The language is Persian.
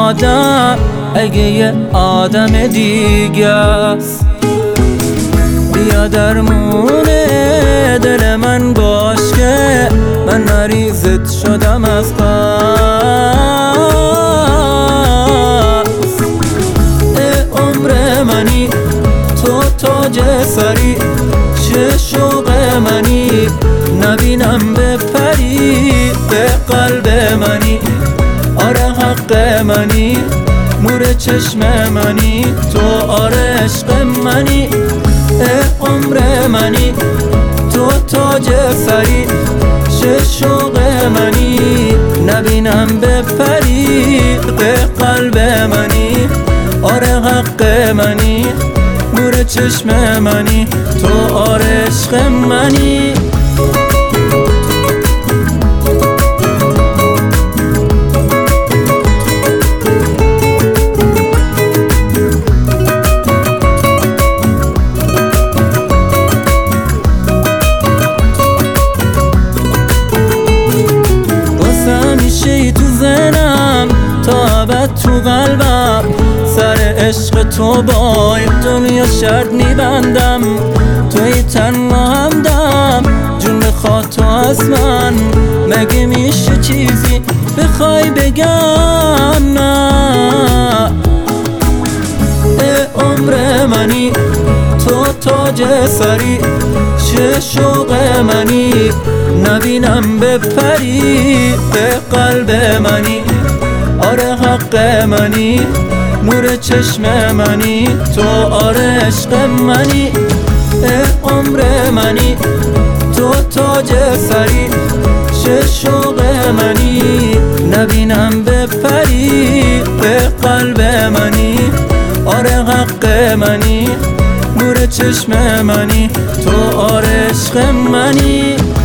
آدم اگه یه آدم دیگه است. بیا درمونه دل من باش که من مریضت شدم از قصد. عمر منی تو تاج سری، چه شوق منی نبینم بپری به قلب منی. آره حق منی نور چشم منی، تو آره عشق منی. عمر منی تو تاج سری، چه شوق منی نبینم بپری به قلب منی. آره حق منی نور چشم منی، تو آره عشق منی. تو ذهنم تا ابد تو قلبم، سر عشق تو با این دنیا شرط میبندم. توی تنها همدم جون بخواد تو از من، مگه میشه چیزی بخوای بگم نه؟ عمر منی تو تاج سری، چه شوق منی نبینم بپری به قلب منی. آره حق منی نور چشم منی، تو آره عشق منی. عمر منی تو تاج سری، چه شوق منی نبینم بپری به قلب منی. آره حق منی نور چشم منی، تو آره عشق منی.